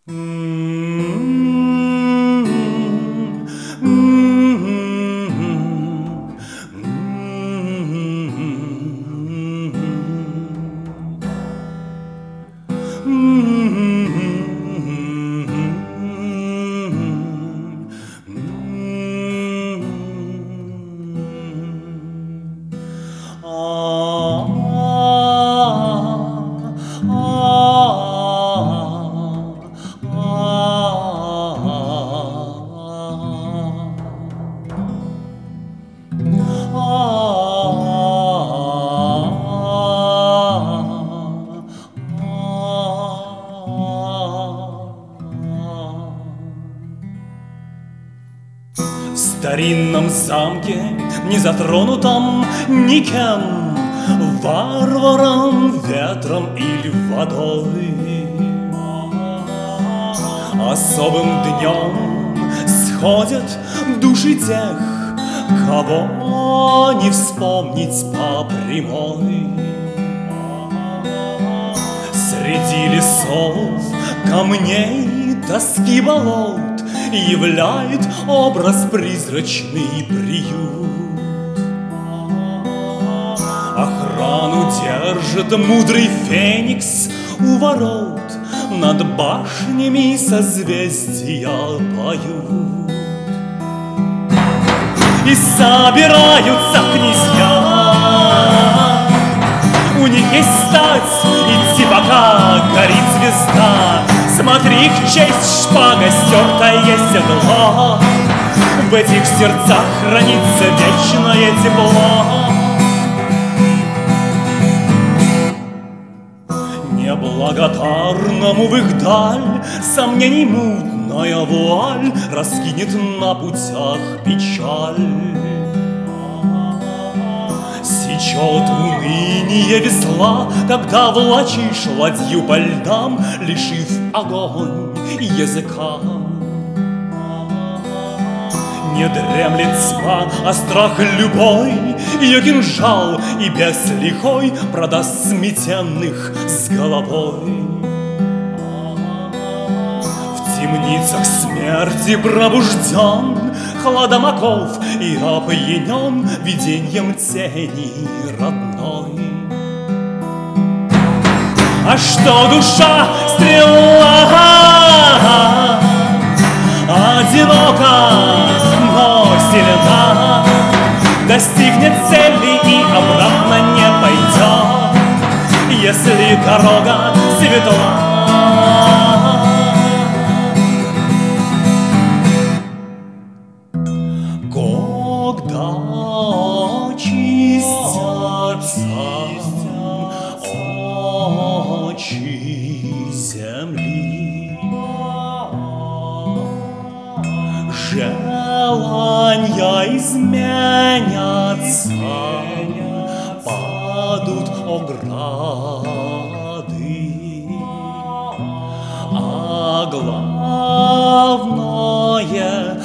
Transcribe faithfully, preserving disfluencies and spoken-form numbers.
В старинном замке, не затронутом никем, варваром, ветром или водой, особым днем сходят души тех, кого не вспомнить по прямой. Среди лесов, камней, тоски болот являет образ призрачный приют. Охрану держит мудрый феникс у ворот, над башнями созвездия поют. И собираются князья, у них есть стать, идти пока горит звезда. Смотри, их честь, шпага, стертое седло, в этих сердцах хранится вечное тепло. Неблагодарному в их даль сомнений мутная вуаль раскинет на путях печаль. Сечет уныние весла, когда влачишь ладью по льдам, лишив огонь языка. Не дремлет тьма, а страх любой ее кинжал и бес лихой продаст сметенных с головой. В темницах смерти пробужден хладом оков и опьянен виденьем тени родной. А что душа стрела одинока, но сильна, достигнет цели и обратно не пойдет, если дорога светла. Когда очистятся очи земли, желания изменятся, падут ограды, а главное